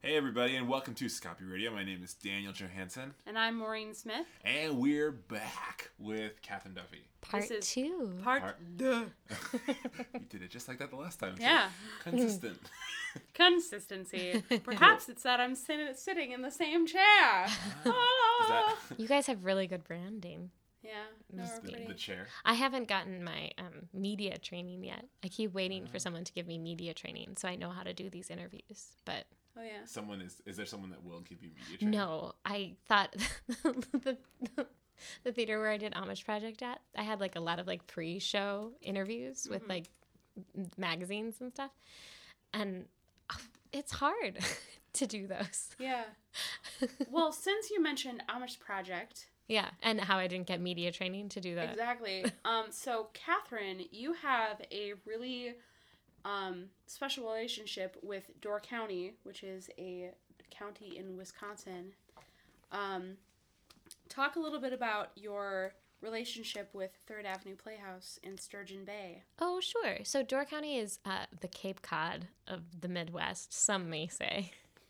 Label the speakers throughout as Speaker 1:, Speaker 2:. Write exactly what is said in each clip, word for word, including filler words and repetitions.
Speaker 1: Hey everybody, and welcome to Scopy Radio. My name is Daniel Johansson.
Speaker 2: And I'm Maureen Smith.
Speaker 1: And we're back with Catherine Duffy.
Speaker 3: Part
Speaker 2: This is
Speaker 3: two.
Speaker 2: Part,
Speaker 1: Part-
Speaker 2: duh.
Speaker 1: We did it just like that the last time.
Speaker 2: Yeah.
Speaker 1: So consistent.
Speaker 2: Consistency. Perhaps it's that I'm sit- sitting in the same chair.
Speaker 1: Is that
Speaker 3: You guys have really good branding.
Speaker 2: Yeah. No, we're
Speaker 1: the,
Speaker 2: pretty.
Speaker 1: the chair?
Speaker 3: I haven't gotten my um, media training yet. I keep waiting for someone to give me media training so I know how to do these interviews. But
Speaker 2: Oh, yeah.
Speaker 1: Someone is, is there someone that will give you media training?
Speaker 3: no, I thought the, the theater where I did Amish Project at, I had like a lot of like pre-show interviews with like m- magazines and stuff. And oh, it's hard to do those.
Speaker 2: Yeah. Well, since you mentioned Amish Project,
Speaker 3: Yeah, and how I didn't get media training to do that.
Speaker 2: exactly. Um, so, Catherine, you have a really um, special relationship with Door County, which is a county in Wisconsin. Um, talk a little bit about your relationship with Third Avenue Playhouse in Sturgeon Bay.
Speaker 3: Oh, sure. So Door County is uh, the Cape Cod of the Midwest, some may say.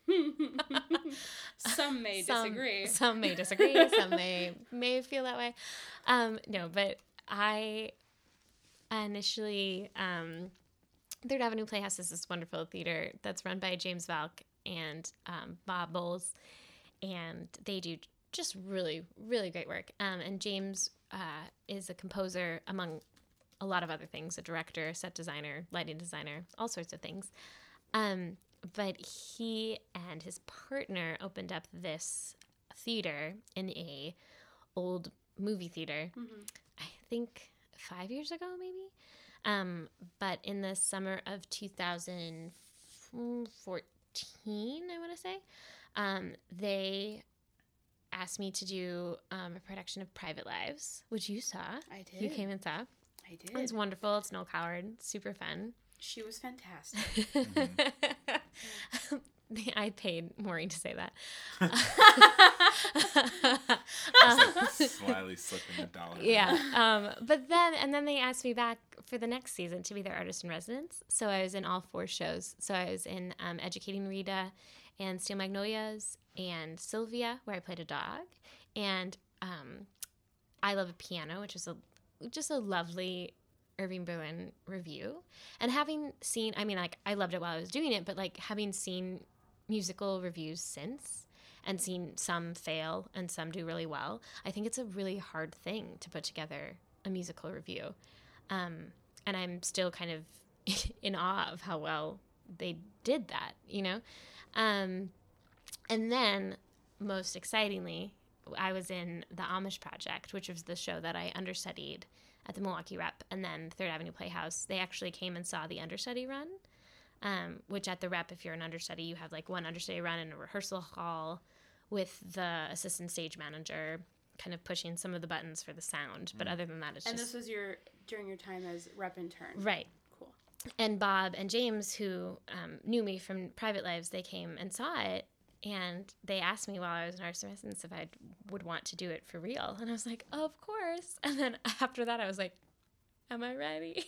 Speaker 2: Some may
Speaker 3: Some-
Speaker 2: disagree.
Speaker 3: Some may disagree. Some may may feel that way. Um, no, but I initially um, Third Avenue Playhouse is this wonderful theater that's run by James Valk and um, Bob Bowles, and they do just really, really great work. Um, and James uh, is a composer, among a lot of other things, a director, set designer, lighting designer, all sorts of things. Um, but he and his partner opened up this theater in a old movie theater,
Speaker 2: Mm-hmm.
Speaker 3: I think five years ago, maybe. Um, but in the summer of two thousand fourteen, I want to say, um, they asked me to do um, a production of Private Lives, which you saw.
Speaker 2: I did.
Speaker 3: You came and saw.
Speaker 2: I
Speaker 3: It
Speaker 2: did.
Speaker 3: was wonderful. It's Noel Coward. Super fun.
Speaker 2: She was fantastic.
Speaker 3: I paid Maureen to say that.
Speaker 1: Slyly slipping a dollar.
Speaker 3: Yeah. Um, but then, and then they asked me back for the next season to be their artist in residence. So I was in all four shows. So I was in um, Educating Rita and Steel Magnolias and Sylvia, where I played a dog, and um, I Love a Piano, which is a just a lovely Irving Berlin review. And having seen, I mean, like, I loved it while I was doing it, but like having seen musical reviews since and seen some fail and some do really well, I think it's a really hard thing to put together a musical review. Um, and I'm still kind of in awe of how well they did that, you know? Um, and then, most excitingly, I was in the Amish Project, which was the show that I understudied at the Milwaukee Rep, and then Third Avenue Playhouse. They actually came and saw the understudy run, um, which at the Rep, if you're an understudy, you have like one understudy run in a rehearsal hall with the assistant stage manager kind of pushing some of the buttons for the sound. But other than that, it's
Speaker 2: And
Speaker 3: just...
Speaker 2: this was your during your time as rep intern.
Speaker 3: Right.
Speaker 2: Cool.
Speaker 3: And Bob and James, who um, knew me from Private Lives, they came and saw it, and they asked me while I was in artist in residence if I would want to do it for real. And I was like, of course. And then after that, I was like, am I ready?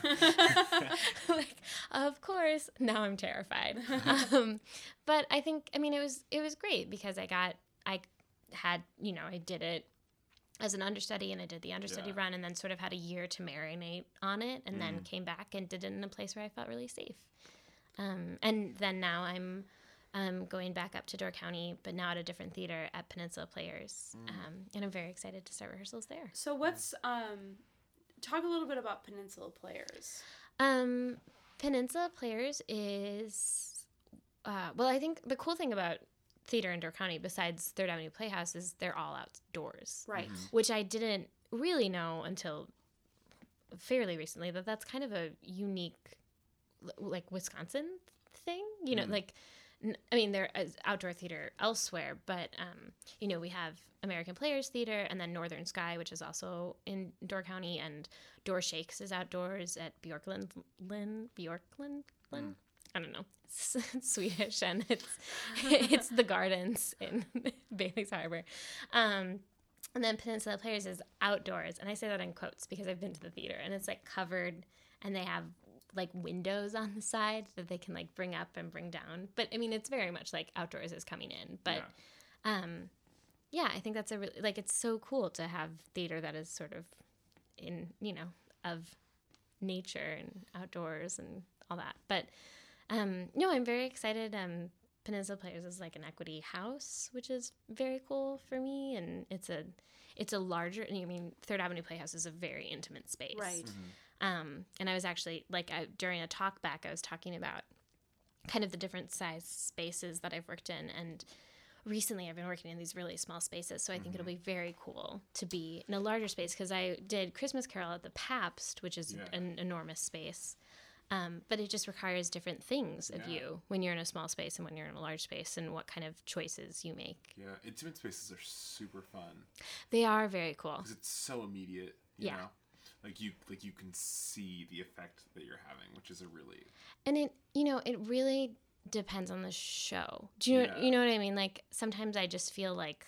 Speaker 3: Like, of course. Now I'm terrified. um, but I think, I mean, it was it was great because I got, I had, you know, I did it as an understudy, and I did the understudy
Speaker 1: Yeah.
Speaker 3: run, and then sort of had a year to marinate on it, and then came back and did it in a place where I felt really safe. Um, and then now I'm um, going back up to Door County, but now at a different theater at Peninsula Players, um, and I'm very excited to start rehearsals there.
Speaker 2: So what's um, talk a little bit about Peninsula Players.
Speaker 3: Um, Peninsula Players is, uh, well, I think the cool thing about theater in Door County, besides Third Avenue Playhouse, is they're all outdoors.
Speaker 2: Right.
Speaker 3: Which I didn't really know until fairly recently, that that's kind of a unique, like, Wisconsin thing. You know, like, n- I mean, there is outdoor theater elsewhere, but, um, you know, we have American Players Theater, and then Northern Sky, which is also in Door County, and Door Shakes is outdoors at Bjorklund, Lin, Bjorklund, Lin? I don't know. It's, it's Swedish, and it's it's the gardens in Bailey's Harbor. Um, and then Peninsula Players is outdoors, and I say that in quotes because I've been to the theater, and it's like covered, and they have like windows on the side that they can like bring up and bring down. But I mean, it's very much like outdoors is coming in. But
Speaker 1: Yeah.
Speaker 3: um, yeah, I think that's a really, like, it's so cool to have theater that is sort of in, you know, of nature and outdoors and all that. But um, no, I'm very excited. Um, Peninsula Players is like an equity house, which is very cool for me. And it's a, it's a larger, I mean, Third Avenue Playhouse is a very intimate space.
Speaker 2: Right.
Speaker 1: Mm-hmm.
Speaker 3: Um, and I was actually, like, I, during a talk back, I was talking about kind of the different size spaces that I've worked in. And recently I've been working in these really small spaces. So I think
Speaker 1: Mm-hmm.
Speaker 3: it'll be very cool to be in a larger space, because I did Christmas Carol at the Pabst, which is
Speaker 1: Yeah.
Speaker 3: an enormous space. Um, but it just requires different things of
Speaker 1: Yeah.
Speaker 3: you when you're in a small space and when you're in a large space, and what kind of choices you make.
Speaker 1: Yeah, intimate spaces are super fun
Speaker 3: They are very cool.
Speaker 1: because it's so immediate. You
Speaker 3: Yeah.
Speaker 1: know, like you like you can see the effect that you're having, which is a really
Speaker 3: And it, you know, it really depends on the show. Do you know,
Speaker 1: Yeah.
Speaker 3: you know what I mean? Like, sometimes I just feel like,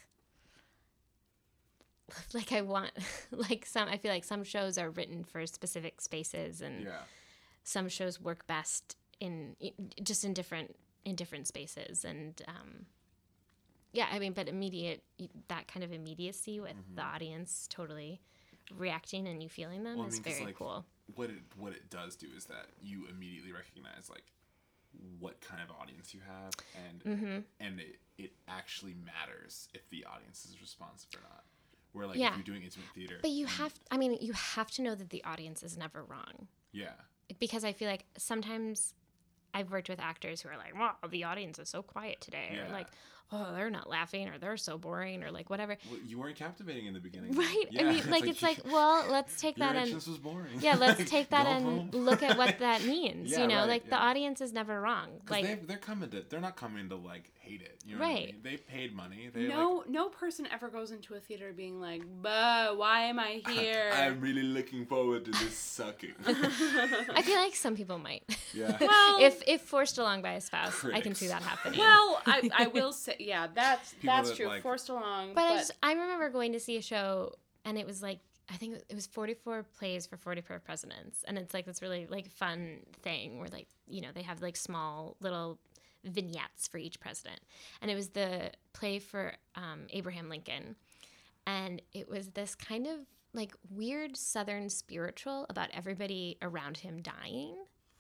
Speaker 3: like I want, like some, I feel like some shows are written for specific spaces, and
Speaker 1: yeah.
Speaker 3: some shows work best in, just in different, in different spaces. And, um, yeah, I mean, but immediate, that kind of immediacy with the audience totally reacting and you feeling them
Speaker 1: Well, I
Speaker 3: is
Speaker 1: mean, 'cause,
Speaker 3: very
Speaker 1: like,
Speaker 3: cool.
Speaker 1: What it what it does do is that you immediately recognize like what kind of audience you have, and
Speaker 3: Mm-hmm.
Speaker 1: and it it actually matters if the audience is responsive or not. Where like
Speaker 3: Yeah.
Speaker 1: if you're doing intimate theater,
Speaker 3: But you
Speaker 1: and-
Speaker 3: have, I mean, you have to know that the audience is never wrong.
Speaker 1: yeah.
Speaker 3: Because I feel like sometimes I've worked with actors who are like, wow, the audience is so quiet today. Or
Speaker 1: Yeah.
Speaker 3: like, oh, they're not laughing, or they're so boring, or like whatever.
Speaker 1: Well, you weren't captivating in the beginning.
Speaker 3: Right?
Speaker 1: Yeah,
Speaker 3: I mean, like, it's like, well, let's take
Speaker 1: your
Speaker 3: that and,
Speaker 1: entrance was boring.
Speaker 3: yeah, let's
Speaker 1: Like,
Speaker 3: take that
Speaker 1: go
Speaker 3: and
Speaker 1: home.
Speaker 3: look at what that means.
Speaker 1: Yeah,
Speaker 3: you know,
Speaker 1: right,
Speaker 3: like the
Speaker 1: yeah.
Speaker 3: audience is never wrong.
Speaker 1: Because
Speaker 3: Like,
Speaker 1: they they're coming to they're not coming to like hate it. You know
Speaker 3: Right.
Speaker 1: what I mean? They paid money. They
Speaker 2: No,
Speaker 1: like,
Speaker 2: no person ever goes into a theater being like, "Bah, why am I here?"
Speaker 1: I'm really looking forward to this sucking.
Speaker 3: I feel like some people might.
Speaker 1: Yeah.
Speaker 2: Well,
Speaker 3: if if forced along by a spouse, I can
Speaker 1: Critics.
Speaker 3: see that happening.
Speaker 2: well, I, I will say, yeah, that's
Speaker 1: People
Speaker 2: that's
Speaker 1: that,
Speaker 2: true.
Speaker 1: like-
Speaker 2: Forced along,
Speaker 3: But,
Speaker 2: but,
Speaker 3: I, just, I remember going to see a show, and it was like, I think it was forty-four plays for forty-four presidents. And it's like this really like fun thing where, like, you know, they have like small little vignettes for each president. And it was the play for um, Abraham Lincoln. And it was this kind of like weird Southern spiritual about everybody around him dying,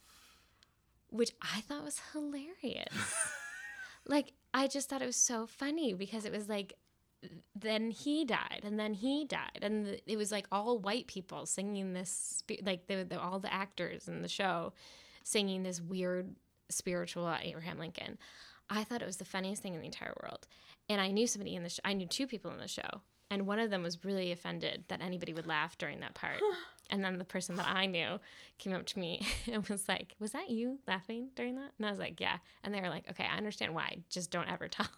Speaker 3: which I thought was hilarious. Like, I just thought it was so funny because it was like, then he died, and then he died, and the, it was like all white people singing this, spe- like the, the all the actors in the show singing this weird spiritual about Abraham Lincoln. I thought it was the funniest thing in the entire world, and I knew somebody in the sh- I knew two people in the show, and one of them was really offended that anybody would laugh during that part. And then the person that I knew came up to me and was like, "Was that you laughing during that?" And I was like, "Yeah." And they were like, "Okay, I understand why. Just don't ever tell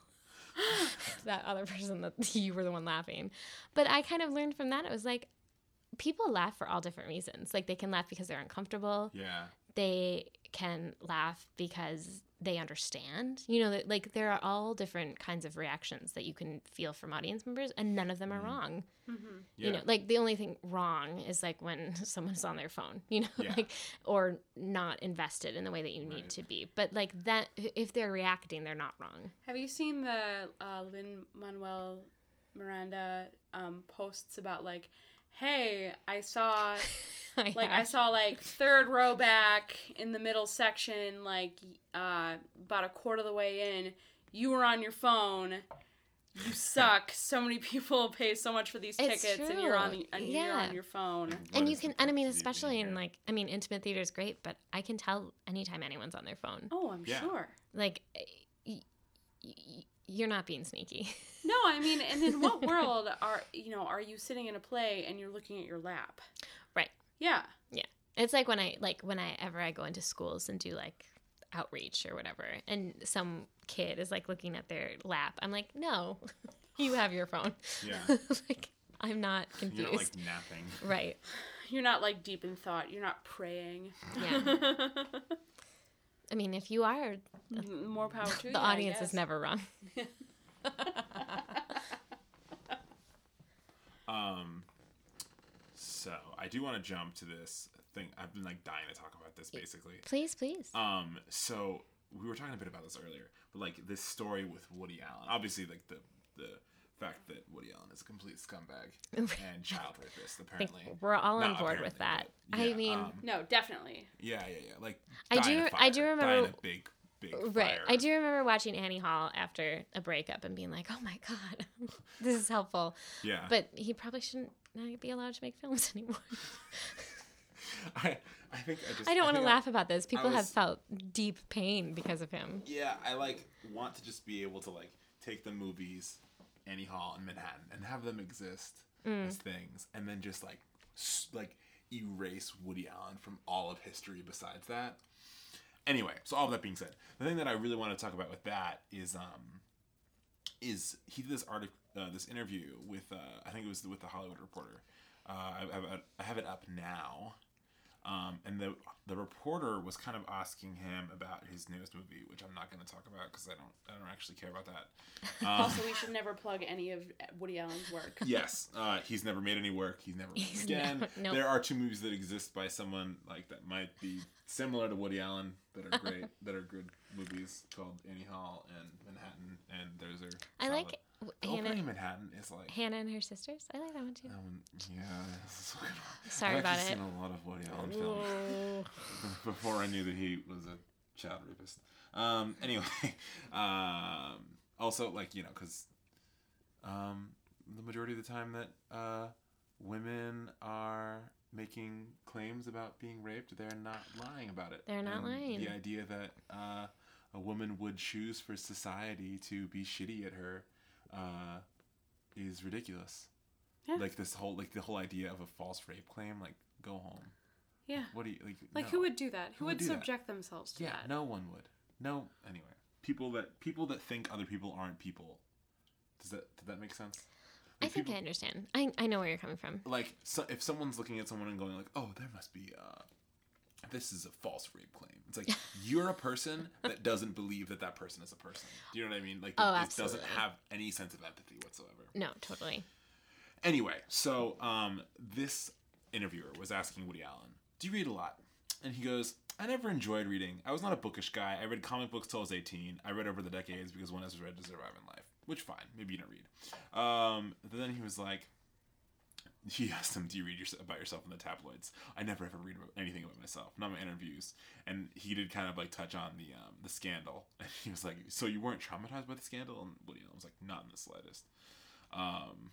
Speaker 3: that other person that you were the one laughing." But I kind of learned from that. It was like, people laugh for all different reasons. Like, they can laugh because they're uncomfortable.
Speaker 1: Yeah.
Speaker 3: They can laugh because they understand. You know, that, like, there are all different kinds of reactions that you can feel from audience members, and none of them are
Speaker 1: Mhm.
Speaker 3: wrong.
Speaker 2: Mhm.
Speaker 1: Yeah.
Speaker 3: You know, like, the only thing wrong is like when someone's on their phone, you know,
Speaker 1: Yeah.
Speaker 3: like, or not invested in the way that you need
Speaker 1: Right.
Speaker 3: to be. But like that, if they're reacting, they're not wrong.
Speaker 2: Have you seen the uh, Lin Manuel Miranda um, posts about like, "Hey, I saw
Speaker 3: I
Speaker 2: like I
Speaker 3: have.
Speaker 2: saw like third row back in the middle section, like uh, about a quarter of the way in, you were on your phone. You suck. So many people pay so much for these
Speaker 3: It's
Speaker 2: tickets, and you're on
Speaker 3: true.
Speaker 2: and you're
Speaker 3: Yeah.
Speaker 2: on your phone."
Speaker 1: What
Speaker 3: And you
Speaker 1: is the
Speaker 3: can, and I mean,
Speaker 1: purpose of you
Speaker 3: especially
Speaker 1: being
Speaker 3: in
Speaker 1: here?
Speaker 3: like, I mean, intimate theater is great, but I can tell anytime anyone's on their phone.
Speaker 2: Oh, I'm
Speaker 1: Yeah.
Speaker 2: sure.
Speaker 3: Like, y- y- you're not being sneaky.
Speaker 2: No, I mean, and in what world are you know are you sitting in a play and you're looking at your lap?
Speaker 3: Right.
Speaker 2: Yeah.
Speaker 3: It's like when I, like, when I ever I go into schools and do like outreach or whatever, and some kid is like looking at their lap. I'm like, no, you have your phone.
Speaker 1: Yeah.
Speaker 3: Like, I'm not
Speaker 1: You're
Speaker 3: confused.
Speaker 1: not like napping.
Speaker 3: Right.
Speaker 2: You're not like deep in thought. You're not praying.
Speaker 3: Yeah. I mean, if you are,
Speaker 2: More power to you.
Speaker 3: the
Speaker 2: I
Speaker 3: audience is
Speaker 2: guess.
Speaker 3: never wrong.
Speaker 1: Um, so I do want to jump to this thing. I've been like dying to talk about this basically.
Speaker 3: Please, please.
Speaker 1: Um, so we were talking a bit about this earlier, but like this story with Woody Allen, obviously like the the fact that Woody Allen is a complete scumbag and child rapist.
Speaker 3: I think
Speaker 1: Apparently,
Speaker 3: we're all on
Speaker 1: Not
Speaker 3: board with
Speaker 1: apparently,
Speaker 3: that.
Speaker 1: but,
Speaker 3: I
Speaker 1: yeah,
Speaker 3: mean,
Speaker 1: um,
Speaker 2: No, definitely.
Speaker 1: yeah, yeah, yeah. Like
Speaker 3: I
Speaker 1: die in
Speaker 3: do-
Speaker 1: a fire,
Speaker 3: I do
Speaker 1: die
Speaker 3: remember-
Speaker 1: in a big, big
Speaker 3: right.
Speaker 1: fire.
Speaker 3: I do remember watching Annie Hall after a breakup and being like, "Oh my god, this is helpful."
Speaker 1: Yeah,
Speaker 3: But he probably shouldn't not be allowed to make films anymore.
Speaker 1: I I think I just
Speaker 3: I don't want to
Speaker 1: think I-
Speaker 3: laugh about this. People have
Speaker 1: was-
Speaker 3: felt deep pain because of him.
Speaker 1: Yeah, I like want to just be able to like take the movies, Annie Hall and Manhattan, and have them exist
Speaker 3: Mm.
Speaker 1: as things, and then just like s- like erase Woody Allen from all of history besides that. Anyway, so all of that being said, the thing that I really want to talk about with that is um is he did this article, uh, this interview with uh, I think it was with the Hollywood Reporter. Uh, I, I, I have it up now. Um, and the the reporter was kind of asking him about his newest movie, which I'm not going to talk about because I don't I don't actually care about that. Um,
Speaker 2: Also, we should never plug any of Woody Allen's work.
Speaker 1: yes, uh, he's never made any work. He's never made
Speaker 3: He's
Speaker 1: again.
Speaker 3: never- nope.
Speaker 1: There are two movies that exist by someone like that might be similar to Woody Allen that are great, that are good movies called Annie Hall and Manhattan, and those are.
Speaker 3: I
Speaker 1: solid.
Speaker 3: like
Speaker 1: The
Speaker 3: Hannah,
Speaker 1: opening in Manhattan is like.
Speaker 3: Hannah and her sisters. I like that one too.
Speaker 1: Um, yeah, this is so good.
Speaker 3: Sorry
Speaker 1: I've
Speaker 3: about
Speaker 1: actually
Speaker 3: it.
Speaker 1: seen a lot of Woody Allen films before I knew that he was a child rapist. Um, anyway, um, also like you know, because um, the majority of the time that uh, women are making claims about being raped, they're not lying about it.
Speaker 3: They're not
Speaker 1: And
Speaker 3: lying.
Speaker 1: The idea that uh, a woman would choose for society to be shitty at her uh, is ridiculous.
Speaker 2: Yeah.
Speaker 1: Like this whole like the whole idea of a false rape claim, like go home.
Speaker 2: Yeah.
Speaker 1: What do you like?
Speaker 2: Like,
Speaker 1: no.
Speaker 2: who would do that? Who,
Speaker 1: Who
Speaker 2: would
Speaker 1: would do that?
Speaker 2: subject themselves to
Speaker 1: Yeah,
Speaker 2: that?
Speaker 1: no one would. No. Anyway, people that people that think other people aren't people. Does that does that make sense?
Speaker 3: I
Speaker 1: Like,
Speaker 3: think
Speaker 1: people,
Speaker 3: I understand. I, I know where you're coming from.
Speaker 1: like so if someone's looking at someone and going like, oh, there must be uh, this is a false rape claim. It's like you're a person that doesn't believe that that person is a person. Do you know what I mean? Like
Speaker 3: Oh,
Speaker 1: it
Speaker 3: absolutely.
Speaker 1: doesn't have any sense of empathy whatsoever.
Speaker 3: No, totally.
Speaker 1: Anyway, so um, this interviewer was asking Woody Allen, do you read a lot? And he goes, I never enjoyed reading. I was not a bookish guy. I read comic books till I was eighteen. I read over the decades because one has read to survive in life. Which, fine. Maybe you don't read. Um, but then he was like, he asked him, do you read your, about yourself in the tabloids? I never ever read anything about myself. Not my interviews. And he did kind of like touch on the um, the scandal. And he was like, so you weren't traumatized by the scandal? And Woody Allen was like, not in the slightest. Um...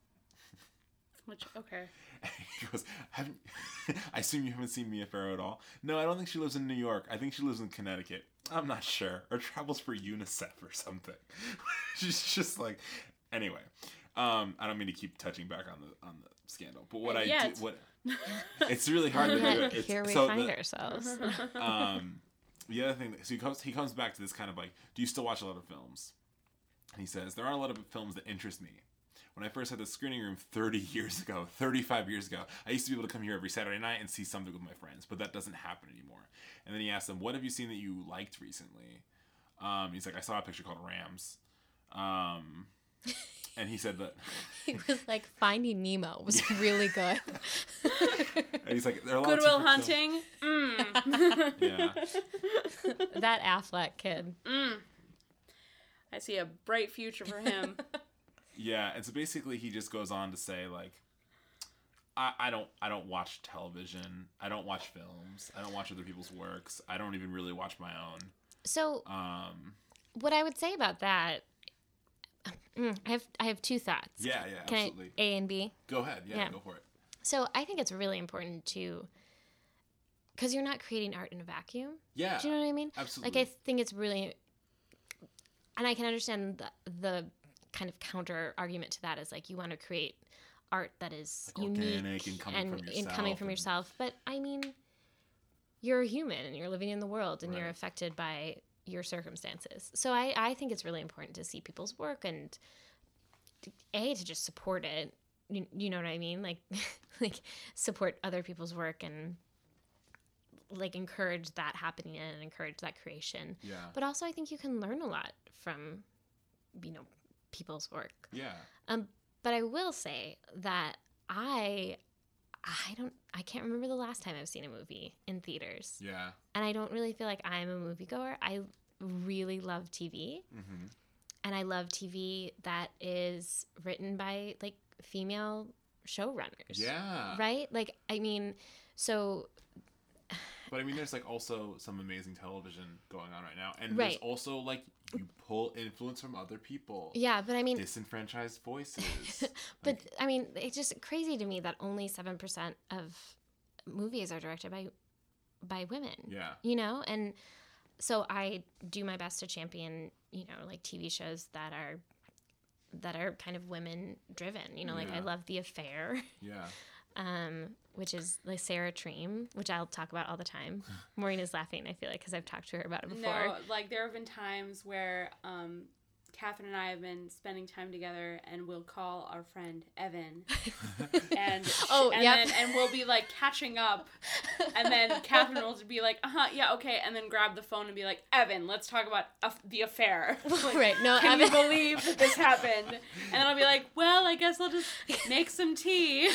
Speaker 2: Which, okay.
Speaker 1: He goes, haven't, I assume you haven't seen Mia Farrow at all? No, I don't think she lives in New York. I think she lives in Connecticut. I'm not sure. Or travels for UNICEF or something. She's just like, anyway. Um, I don't mean to keep touching back on the on the scandal, but what
Speaker 2: And
Speaker 1: I
Speaker 2: yet.
Speaker 1: do, what it's really hard to do
Speaker 3: Yet
Speaker 1: it. It's,
Speaker 3: here we
Speaker 1: so
Speaker 3: find
Speaker 1: the,
Speaker 3: ourselves.
Speaker 1: um, the other thing, that, so he comes he comes back to this kind of like, do you still watch a lot of films? And he says, there aren't a lot of films that interest me. When I first had the screening room thirty years ago, thirty-five years ago, I used to be able to come here every Saturday night and see something with my friends, but that doesn't happen anymore. And then he asked them, what have you seen that you liked recently? Um, he's like, I saw a picture called Rams. Um, and he said that...
Speaker 3: He was like, Finding Nemo was really good.
Speaker 1: and he's like, there are a lot
Speaker 2: Goodwill
Speaker 1: of different
Speaker 2: Hunting. Mm.
Speaker 1: films- Yeah.
Speaker 3: That Affleck kid.
Speaker 2: Mm. I see a bright future for him.
Speaker 1: Yeah, and so basically he just goes on to say like, I, I don't I don't watch television. I don't watch films. I don't watch other people's works. I don't even really watch my own.
Speaker 3: So
Speaker 1: Um,
Speaker 3: what I would say about that, mm, I have I have two thoughts.
Speaker 1: yeah, yeah,
Speaker 3: Can
Speaker 1: absolutely.
Speaker 3: I, A and B?
Speaker 1: Go ahead. Yeah,
Speaker 3: Yeah.
Speaker 1: go for it.
Speaker 3: So I think it's really important to, because you're not creating art in a vacuum.
Speaker 1: Yeah,
Speaker 3: Do you know what I mean?
Speaker 1: absolutely.
Speaker 3: Like I think it's really, and I can understand the, the kind of counter argument to that is like you want to create art that is
Speaker 1: Like
Speaker 3: unique
Speaker 1: organic and coming from
Speaker 3: and coming from
Speaker 1: yourself
Speaker 3: yourself. But I mean, you're a human and you're living in the world and you're
Speaker 1: Right.
Speaker 3: affected by your circumstances. So I, I think it's really important to see people's work and to, a to just support it. You, you know what I mean? Like like support other people's work and like encourage that happening and encourage that creation.
Speaker 1: Yeah,
Speaker 3: But also I think you can learn a lot from, you know, people's work.
Speaker 1: yeah,
Speaker 3: Um, but I will say that I I don't, I can't remember the last time I've seen a movie in theaters.
Speaker 1: Yeah.
Speaker 3: And I don't really feel like I'm a moviegoer. I really love T V.
Speaker 1: Mm-hmm.
Speaker 3: And I love T V that is written by like female showrunners.
Speaker 1: Yeah.
Speaker 3: Right? Like, I mean, so.
Speaker 1: But I mean, there's like also some amazing television going on right now. And
Speaker 3: Right.
Speaker 1: there's also like, you pull influence from other people.
Speaker 3: Yeah, but I mean.
Speaker 1: Disenfranchised voices.
Speaker 3: But
Speaker 1: like,
Speaker 3: I mean, it's just crazy to me that only seven percent of movies are directed by by women.
Speaker 1: yeah.
Speaker 3: You know? And so I do my best to champion, you know, like T V shows that are that are kind of women driven. You know, like
Speaker 1: Yeah.
Speaker 3: I love The Affair.
Speaker 1: Yeah.
Speaker 3: Um, which is like Sarah Treem, which I'll talk about all the time. Maureen is laughing, I feel like, because I've talked to her about it before.
Speaker 2: No, like there have been times where um, Catherine and I have been spending time together, and we'll call our friend Evan, and
Speaker 3: Oh,
Speaker 2: and
Speaker 3: yep.
Speaker 2: then and we'll be like catching up, and then Catherine will be like, uh huh, yeah, okay, and then grab the phone and be like, Evan, let's talk about uh, the affair. Like,
Speaker 3: Right, no,
Speaker 2: can
Speaker 3: Evan.
Speaker 2: you believe that this happened? And then I'll be like, well, I guess I'll just make some tea.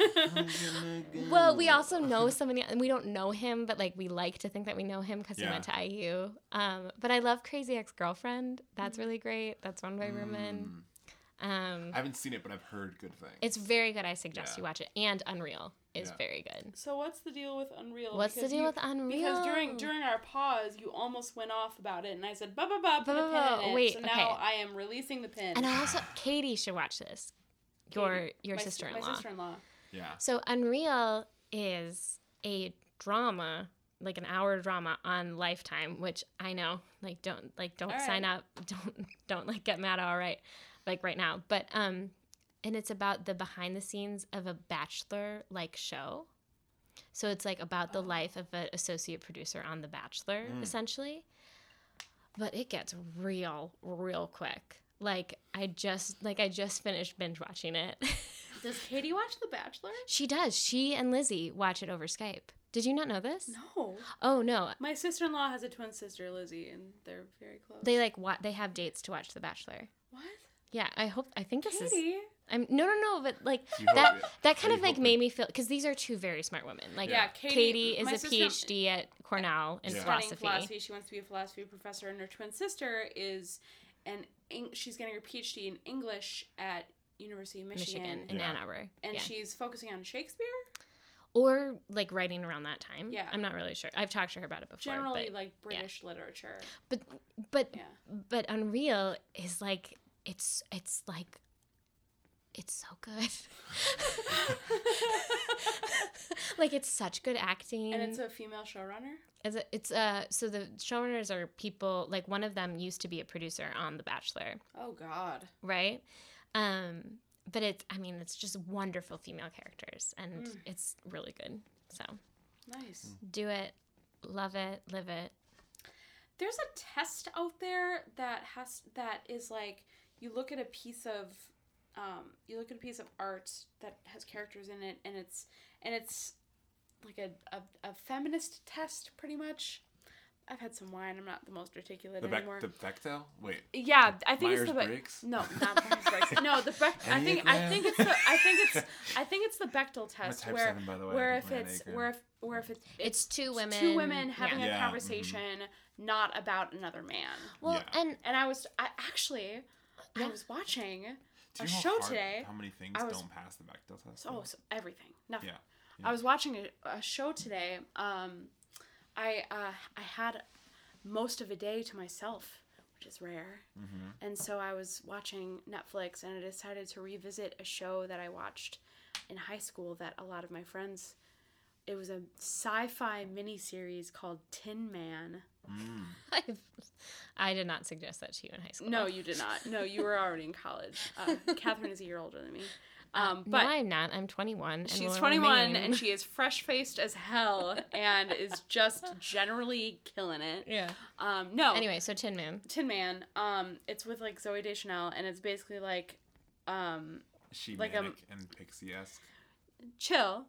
Speaker 3: Well, we also know somebody, and we don't know him, but like we like to think that we know him because he
Speaker 1: Yeah.
Speaker 3: went to I U. Um, but I love Crazy Ex-Girlfriend. That's really great. That's One by Rumen. Um,
Speaker 1: I haven't seen it, but I've heard good things.
Speaker 3: it's very good. I suggest
Speaker 1: Yeah.
Speaker 3: you watch it. And Unreal is
Speaker 1: Yeah.
Speaker 3: very good.
Speaker 2: So what's the deal with Unreal?
Speaker 3: What's the
Speaker 2: Because
Speaker 3: deal
Speaker 2: you-
Speaker 3: with Unreal?
Speaker 2: Because during during our pause, you almost went off about it, and I said, "Ba ba ba, put
Speaker 3: Ba,
Speaker 2: a
Speaker 3: ba,
Speaker 2: pin
Speaker 3: ba.
Speaker 2: in it."
Speaker 3: Wait,
Speaker 2: so
Speaker 3: okay.
Speaker 2: now I am releasing the pin.
Speaker 3: And I also, Katie should watch this. Your
Speaker 2: Katie,
Speaker 3: your
Speaker 2: my,
Speaker 3: sister-in-law.
Speaker 2: My sister-in-law.
Speaker 1: yeah.
Speaker 3: So Unreal is a drama, like an hour drama on Lifetime, which I know, like don't like don't
Speaker 2: All
Speaker 3: sign
Speaker 2: right.
Speaker 3: up, don't don't like get mad all right, like right now. But um, and it's about the behind the scenes of a Bachelor like show. So it's like about the
Speaker 2: Oh.
Speaker 3: life of an associate producer on The Bachelor,
Speaker 1: Mm.
Speaker 3: essentially. But it gets real, real quick. Like I just like I just finished binge watching it.
Speaker 2: Does Katie watch The Bachelor?
Speaker 3: She does. She and Lizzie watch it over Skype. Did you not know this?
Speaker 2: No.
Speaker 3: Oh no.
Speaker 2: My sister-in-law has a twin sister, Lizzie, and they're very close.
Speaker 3: They like what they have dates to watch The Bachelor.
Speaker 2: What?
Speaker 3: Yeah, I hope I think this is
Speaker 2: Katie?
Speaker 3: I'm no no no, but like
Speaker 1: You hope
Speaker 3: that
Speaker 1: it.
Speaker 3: that kind
Speaker 1: You
Speaker 3: of like
Speaker 1: hope
Speaker 3: made
Speaker 1: it.
Speaker 3: me feel because these are two very smart women. Like
Speaker 2: Yeah,
Speaker 3: Katie,
Speaker 2: Katie-
Speaker 3: is
Speaker 2: my
Speaker 3: a
Speaker 2: sister-
Speaker 3: PhD at Cornell in
Speaker 1: Yeah.
Speaker 2: Studying
Speaker 3: philosophy.
Speaker 2: philosophy. She wants to be a philosophy professor, and her twin sister is an Eng- she's getting her PhD in English at University of Michigan,
Speaker 3: Michigan in
Speaker 1: Yeah.
Speaker 3: Ann Arbor.
Speaker 2: and
Speaker 3: yeah.
Speaker 2: she's focusing on Shakespeare.
Speaker 3: Or like writing around that time.
Speaker 2: Yeah.
Speaker 3: I'm not really sure. I've talked to her about it before.
Speaker 2: Generally,
Speaker 3: but,
Speaker 2: like British literature.
Speaker 3: but but
Speaker 2: Yeah.
Speaker 3: but Unreal is like it's it's like it's so good. Like it's such good acting.
Speaker 2: And it's a female showrunner.
Speaker 3: As a, it's uh so the showrunners are people like one of them used to be a producer on The Bachelor,
Speaker 2: Oh God.
Speaker 3: right? Um, but it's I mean it's just wonderful female characters and
Speaker 2: Mm.
Speaker 3: it's really good. So
Speaker 2: Nice.
Speaker 3: do it, love it, live it.
Speaker 2: There's a test out there that has that is like you look at a piece of um, you look at a piece of art that has characters in it, and it's and it's like a, a, a feminist test, pretty much. I've had some wine. I'm not the most articulate
Speaker 1: The, Beck,
Speaker 2: anymore.
Speaker 1: the Bechdel? Wait.
Speaker 2: Yeah, I think it's the Be-
Speaker 1: Myers-Briggs?
Speaker 2: no, not Myers-Briggs. No, the Beck. I think I
Speaker 1: Enneagram?
Speaker 2: think it's the I think it's I think it's the Bechdel
Speaker 1: I'm a
Speaker 2: test
Speaker 1: type
Speaker 2: where
Speaker 1: seven, by the way.
Speaker 2: where
Speaker 1: I
Speaker 2: if
Speaker 1: think my
Speaker 2: it's
Speaker 1: Enneagram.
Speaker 2: where if where if it's
Speaker 3: It's two women.
Speaker 2: two women having
Speaker 3: yeah.
Speaker 2: a
Speaker 1: Yeah, mhm.
Speaker 2: conversation, not about another man.
Speaker 3: Well,
Speaker 1: Yeah.
Speaker 3: and
Speaker 2: And I was I actually I
Speaker 3: Yeah.
Speaker 2: was watching
Speaker 1: Do
Speaker 2: a
Speaker 1: you know how
Speaker 2: show
Speaker 1: hard-
Speaker 2: today.
Speaker 1: How many things
Speaker 2: I was-
Speaker 1: don't pass the Bechdel test?
Speaker 2: Oh, so everything, nothing.
Speaker 1: Yeah. Yeah.
Speaker 2: I was watching a, a show today. Um, I uh, I had most of a day to myself, which is rare.
Speaker 1: Mm-hmm.
Speaker 2: And so I was watching Netflix, and I decided to revisit a show that I watched in high school that a lot of my friends. It was a sci-fi miniseries called Tin Man.
Speaker 1: Mm.
Speaker 3: I've, I did not suggest that to you in high school.
Speaker 2: No, you did not. No, you were already in college. Uh, Catherine is a year older than me. Um,
Speaker 3: no,
Speaker 2: but
Speaker 3: I'm not. I'm twenty-one. and
Speaker 2: she's
Speaker 3: will
Speaker 2: twenty-one,
Speaker 3: remain.
Speaker 2: and she is fresh-faced as hell, and is just generally killing it.
Speaker 3: yeah.
Speaker 2: Um, no,
Speaker 3: Anyway, so Tin Man.
Speaker 2: Tin Man. Um, it's with like Zooey Deschanel, and it's basically like, um,
Speaker 1: Is she
Speaker 2: Like, um,
Speaker 1: manic and pixie-esque?
Speaker 2: chill.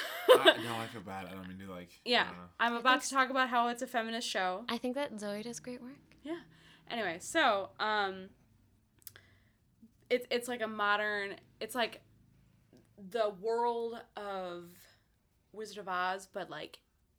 Speaker 1: I, no, I feel bad. I don't mean to like.
Speaker 2: Yeah,
Speaker 1: I don't know.
Speaker 2: I'm about to talk about how it's a feminist show.
Speaker 3: I think that Zoe does great work.
Speaker 2: Yeah. Anyway, so um, it's it's like a modern. It's like the world of Wizard of Oz, but like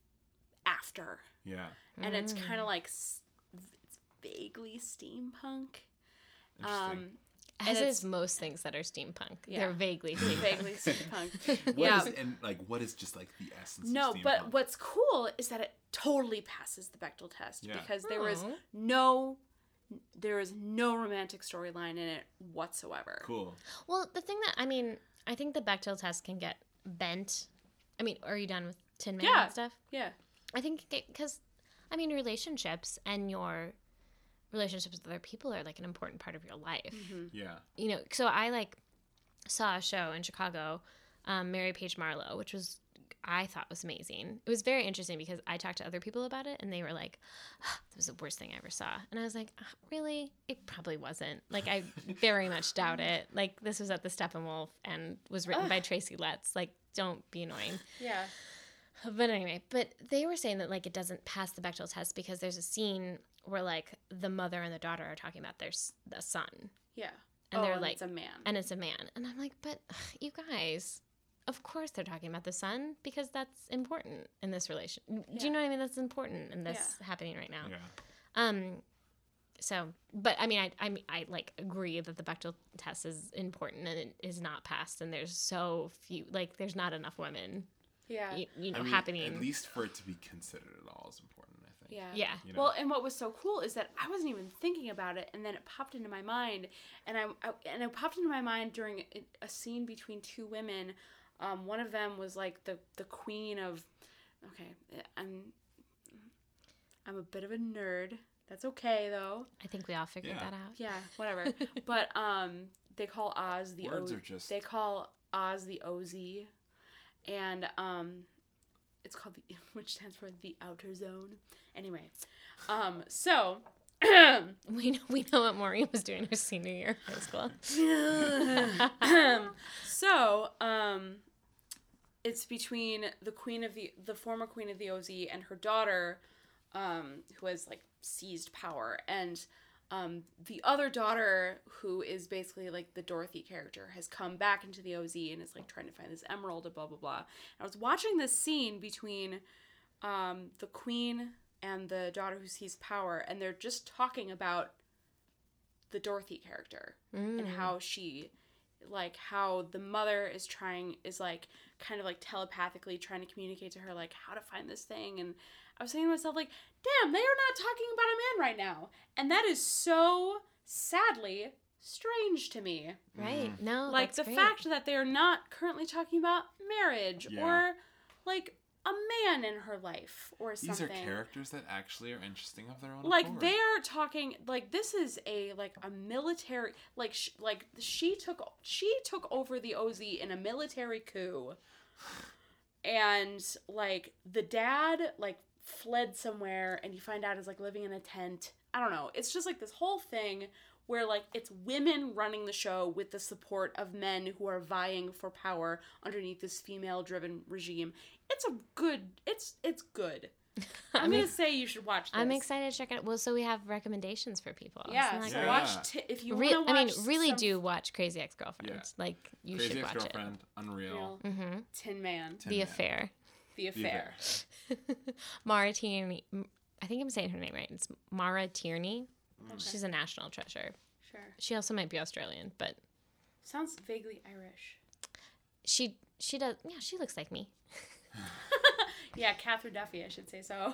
Speaker 2: after.
Speaker 1: Yeah.
Speaker 2: And
Speaker 3: Mm.
Speaker 2: it's kind of like s- it's vaguely steampunk.
Speaker 1: Interesting.
Speaker 2: Um,
Speaker 3: As
Speaker 2: and
Speaker 3: is
Speaker 2: it's-
Speaker 3: most things that are steampunk.
Speaker 2: Yeah.
Speaker 3: They're vaguely steampunk.
Speaker 2: vaguely steampunk.
Speaker 1: What
Speaker 2: yeah.
Speaker 1: is- and like what is just like the essence
Speaker 2: No,
Speaker 1: of steampunk?
Speaker 2: but what's cool is that it totally passes the Bechdel test
Speaker 1: Yeah.
Speaker 2: because there was
Speaker 3: Oh.
Speaker 2: no there is no romantic storyline in it whatsoever.
Speaker 1: Cool.
Speaker 3: Well, the thing that, I mean, I think the Bechdel test can get bent. I mean, are you done with Tin Man
Speaker 2: Yeah.
Speaker 3: and stuff?
Speaker 2: Yeah.
Speaker 3: I think because, I mean, relationships and your relationships with other people are like an important part of your life.
Speaker 2: Mm-hmm.
Speaker 1: Yeah.
Speaker 3: You know, so I like saw a show in Chicago, um, Mary Page Marlowe, which was I thought was amazing. It was very interesting because I talked to other people about it and they were like, oh, "That was the worst thing I ever saw," and I was like, oh, "Really? It probably wasn't. Like, I very much doubt it. Like, this was at the Steppenwolf and was written by Tracy Letts. Like, don't be annoying."
Speaker 2: Yeah.
Speaker 3: But anyway, but they were saying that like it doesn't pass the Bechdel test because there's a scene where like the mother and the daughter are talking about their s- the son,
Speaker 2: Yeah.
Speaker 3: and
Speaker 2: oh,
Speaker 3: they're
Speaker 2: and
Speaker 3: like,
Speaker 2: it's a man.
Speaker 3: and it's a man, and I'm like, but ugh, you guys, of course they're talking about the son because that's important in this relation. Do
Speaker 2: Yeah.
Speaker 3: you know what I mean? That's important in this happening right now.
Speaker 1: Yeah.
Speaker 3: Um, so, but I mean, I I mean, I like agree that the Bechdel test is important and it is not passed, and there's so few, like, there's not enough women,
Speaker 2: yeah.
Speaker 3: you, you know,
Speaker 1: I mean,
Speaker 3: happening.
Speaker 1: at least for it to be considered at all is important, I think.
Speaker 2: Yeah.
Speaker 3: Yeah.
Speaker 1: You know?
Speaker 2: Well, and what was so cool is that I wasn't even thinking about it, and then it popped into my mind, and I, I and it popped into my mind during a, a scene between two women. Um, one of them was like the the queen of. Okay, I'm. I'm a bit of a nerd. That's okay though.
Speaker 3: I think we all figured
Speaker 1: Yeah.
Speaker 3: that out.
Speaker 2: Yeah, whatever. But um, they call Oz the
Speaker 1: Words
Speaker 2: o-
Speaker 1: are just-
Speaker 2: They call Oz the O Z, and um, it's called the which stands for the Outer Zone. Anyway, um, so.
Speaker 3: We know we know what Maureen was doing her senior year of high school.
Speaker 2: so, um, it's between the queen of the the former queen of the O Z and her daughter, um, who has like seized power, and um, the other daughter, who is basically like the Dorothy character, has come back into the O Z and is like trying to find this emerald and blah blah blah. And I was watching this scene between um, the queen and the daughter who seized power, and they're just talking about the Dorothy character
Speaker 3: Mm.
Speaker 2: and how she, like, how the mother is trying, is like kind of like telepathically trying to communicate to her like how to find this thing. And I was saying to myself, like, damn, they are not talking about a man right now, and that is so sadly strange to me.
Speaker 3: Right? No,
Speaker 2: Like
Speaker 3: that's
Speaker 2: the
Speaker 3: great.
Speaker 2: fact that they are not currently talking about marriage
Speaker 1: Yeah.
Speaker 2: or like a man in her life or
Speaker 1: These
Speaker 2: something.
Speaker 1: are characters that actually are interesting of their own
Speaker 2: Like
Speaker 1: accord.
Speaker 2: they are talking like this is a like a military like sh- like she took she took over the O Z in a military coup, and like the dad like fled somewhere and you find out is like living in a tent. I don't know. It's just like this whole thing where like it's women running the show with the support of men who are vying for power underneath this female-driven regime. It's a good. It's it's good. I'm gonna say you should watch this.
Speaker 3: I'm excited to check it. Well, so we have recommendations for people.
Speaker 2: Yeah,
Speaker 3: Isn't that
Speaker 2: so
Speaker 3: great?
Speaker 1: Yeah.
Speaker 2: watch t- if you
Speaker 3: Re-
Speaker 2: want to
Speaker 3: I
Speaker 2: watch.
Speaker 3: mean, really
Speaker 2: some
Speaker 3: do watch Crazy Ex-Girlfriend.
Speaker 1: Yeah.
Speaker 3: Like, you
Speaker 1: Crazy
Speaker 3: should watch
Speaker 1: Ex-Girlfriend, Unreal,
Speaker 2: Real
Speaker 3: it. Mm-hmm.
Speaker 2: Tin Man,
Speaker 1: Tin
Speaker 3: The
Speaker 1: Man.
Speaker 3: Affair.
Speaker 2: The Affair.
Speaker 3: Mara Tierney. I think I'm saying her name right. It's Mara Tierney.
Speaker 2: Okay.
Speaker 3: She's a national treasure.
Speaker 2: Sure.
Speaker 3: She also might be Australian, but
Speaker 2: Sounds vaguely Irish.
Speaker 3: she she does. Yeah, she looks like me.
Speaker 2: Yeah, Catherine Duffy, I should say so.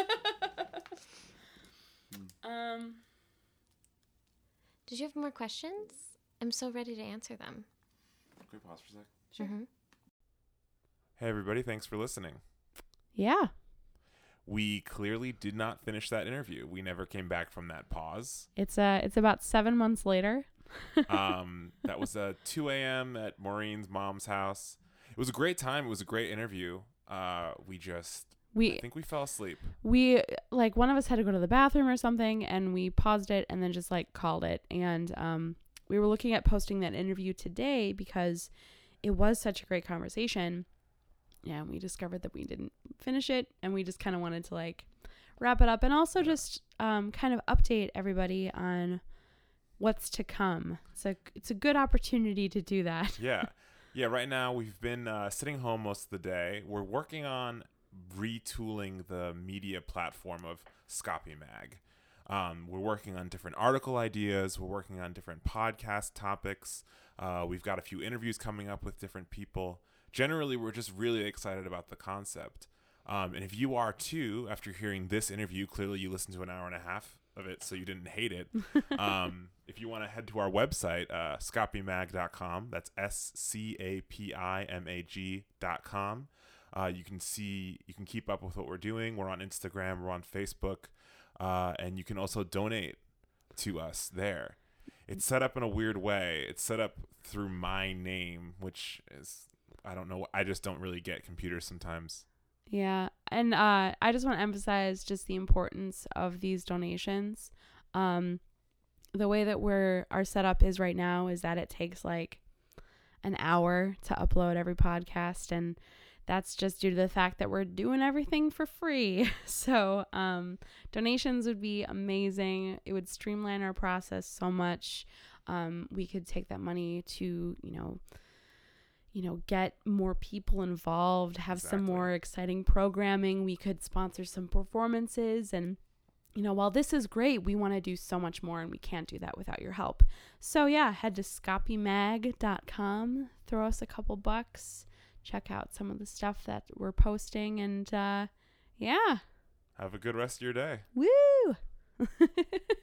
Speaker 2: um,
Speaker 3: Did you have more questions? I'm so ready to answer them.
Speaker 1: Can we pause for a sec?
Speaker 2: Sure.
Speaker 3: Mhm.
Speaker 1: Hey everybody, thanks for listening.
Speaker 2: yeah.
Speaker 1: We clearly did not finish that interview. We never came back from that pause.
Speaker 2: It's uh, it's about seven months later.
Speaker 1: Um, that was uh, two a.m. at Maureen's mom's house. It was a great time. It was a great interview. Uh, we just, I
Speaker 2: We
Speaker 1: think we fell asleep.
Speaker 2: we like one of us had to go to the bathroom or something, and we paused it and then just like called it. And um, we were looking at posting that interview today because it was such a great conversation. Yeah, we discovered that we didn't finish it, and we just kind of wanted to like wrap it up and also just um, kind of update everybody on what's to come. So it's a good opportunity to do that.
Speaker 1: Yeah.
Speaker 4: Yeah, right now we've been uh, sitting home most of the day. We're working on retooling the media platform of Scopy Mag. Um, we're working on different article ideas. We're working on different podcast topics. Uh, we've got a few interviews coming up with different people. Generally, we're just really excited about the concept. Um, and if you are too, after hearing this interview, clearly you listened to an hour and a half of it, so you didn't hate it. Um, if you want to head to our website, uh, scapy mag dot com, that's S C A P I M A G dot com. Uh, you can see, you can keep up with what we're doing. We're on Instagram, we're on Facebook, uh, and you can also donate to us there. It's set up in a weird way. It's set up through my name, which is, I don't know, I just don't really get computers sometimes.
Speaker 2: Yeah, and uh, I just want to emphasize just the importance of these donations. Um, the way that we're our setup is right now is that it takes like an hour to upload every podcast, and that's just due to the fact that we're doing everything for free. So um, donations would be amazing. It would streamline our process so much. Um, we could take that money to, you know, you know, get more people involved, have
Speaker 4: Exactly.
Speaker 2: some more exciting programming. We could sponsor some performances. And, you know, while this is great, we want to do so much more, and we can't do that without your help. So, yeah, head to scapy mag dot com, throw us a couple bucks, check out some of the stuff that we're posting, and, uh, yeah.
Speaker 4: Have a good rest of your day.
Speaker 2: Woo!